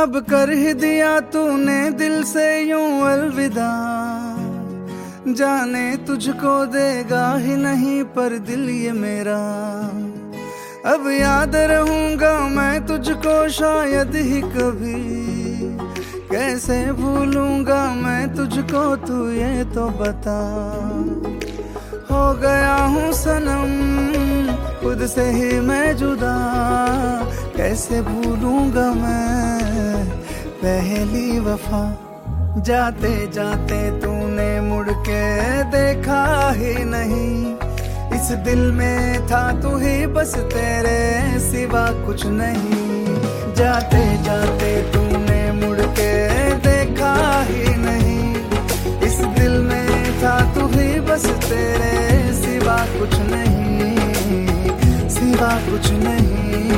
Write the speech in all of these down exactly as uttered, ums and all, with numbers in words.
अब कर ही दिया तूने दिल से यूं अलविदा, जाने तुझको देगा ही नहीं पर दिल ये मेरा। अब याद रहूंगा मैं तुझको शायद ही कभी, कैसे भूलूंगा मैं तुझको तू ये तो बता। हो गया हूँ सनम खुद से ही मैं जुदा, कैसे भूलूंगा मैं पहली वफा। जाते जाते तूने मुड़ के देखा ही नहीं, इस दिल में था तू ही बस तेरे सिवा कुछ नहीं। जाते जाते तूने मुड़ के देखा ही नहीं, इस दिल में था तू ही बस तेरे सिवा कुछ नहीं, सिवा कुछ नहीं।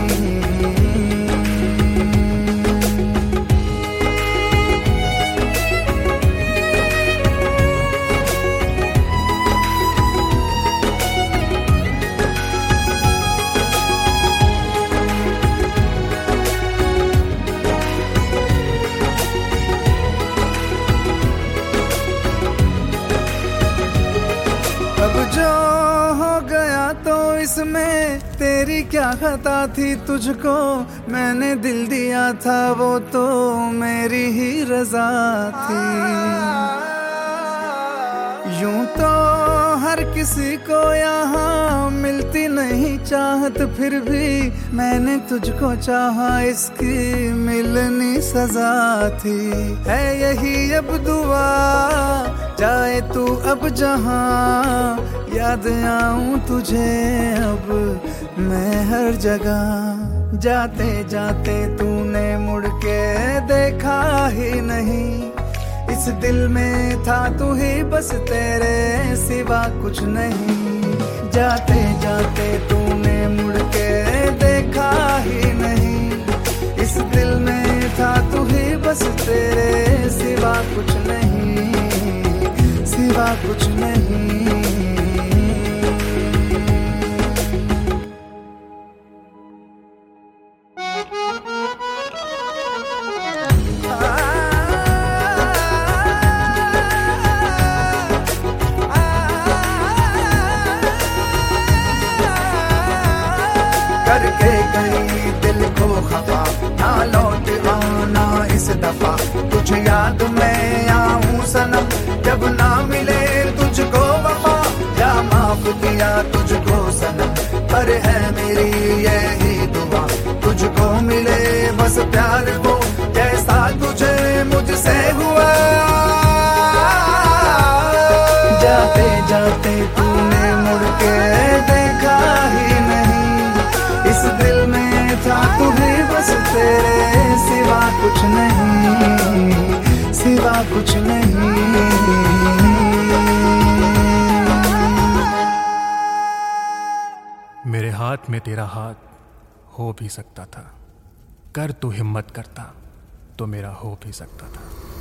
अब जो हो गया तो इसमें तेरी क्या खता थी, तुझको मैंने दिल दिया था वो तो मेरी ही रजा थी। यूं तो हर किसी को यहाँ मिलती नहीं चाहत, फिर भी मैंने तुझको चाहा इसकी मिलनी सजा थी। है यही अब दुआ जाए तू अब जहाँ, याद आऊं तुझे अब मैं हर जगह। जाते जाते तूने मुड़ के देखा ही नहीं, इस दिल में था तू ही बस तेरे सिवा कुछ नहीं। जाते जाते तूने मुड़ के देखा ही नहीं, इस दिल में था तू ही बस तेरे सिवा कुछ नहीं, सिवा कुछ नहीं। करके गई दिल को खफा, ना लौट आना इस दफा। तुझे याद में आऊं सनम जब ना मिले तुझको वफा, या माफ किया तुझको सनम पर है मेरी यही दुआ। तुझको मिले बस प्यार को जैसा तुझे मुझसे हुआ। जाते जाते तूने मुड़ के देखा ही नहीं, इस दिल में था तू ही बस तेरे सिवा कुछ नहीं, सिवा कुछ नहीं। मेरे हाथ में तेरा हाथ हो भी सकता था, कर तू हिम्मत करता तो मेरा हो भी सकता था।